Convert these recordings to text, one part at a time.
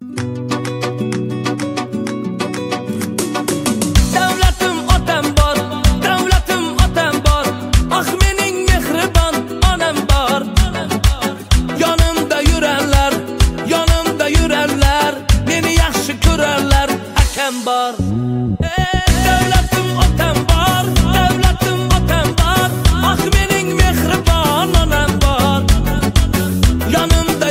Davlatim otam bor, davlatim otam bor, ah mening mehribon onam bor. Yonimda yurarlar, meni yaxshi ko'rarlar, akam bor. Davlatim otam bor, davlatim otam bor, ah mening mehribon onam bor. Yonimda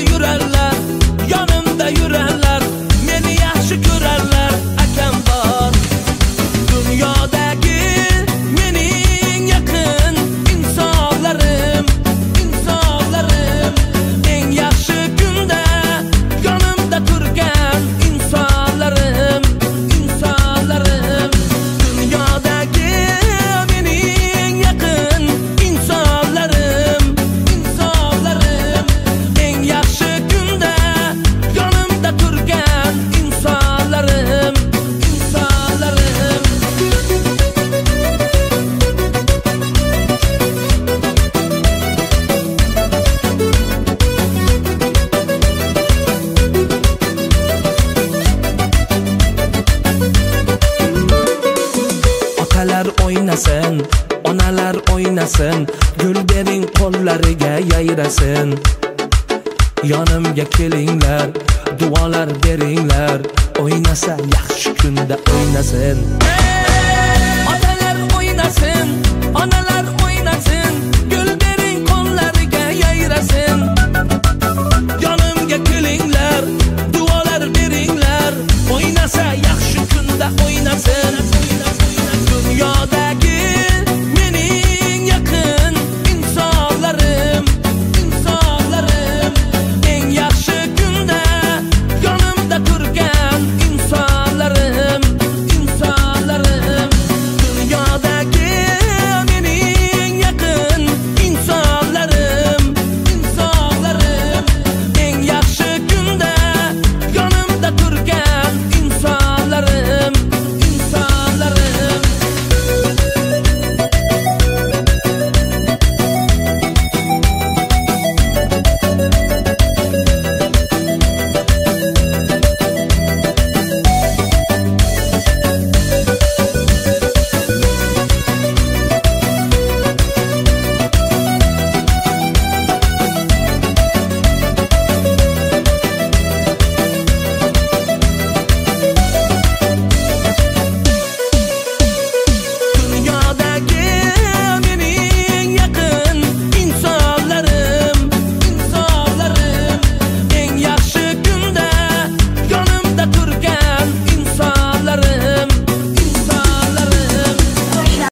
yurarlar, meni yaxshi ko'rarlar, akam bor. Dunyodagi mening yaqin insonlarim, eng yaxshi kunda yonimda turgan insonlarim. Dunyodagi mening yaqin insonlarim, eng yaxshi kunda yonimda turgan insonlarim. Otalar o'ynasin, onalar o'ynasin, gul bering qo'llariga yayrasin. Yonimga kelinglar, duolar beringlar, o'ynasa yaxshi kunda o'ynasin. Otalar o'ynasin, onalar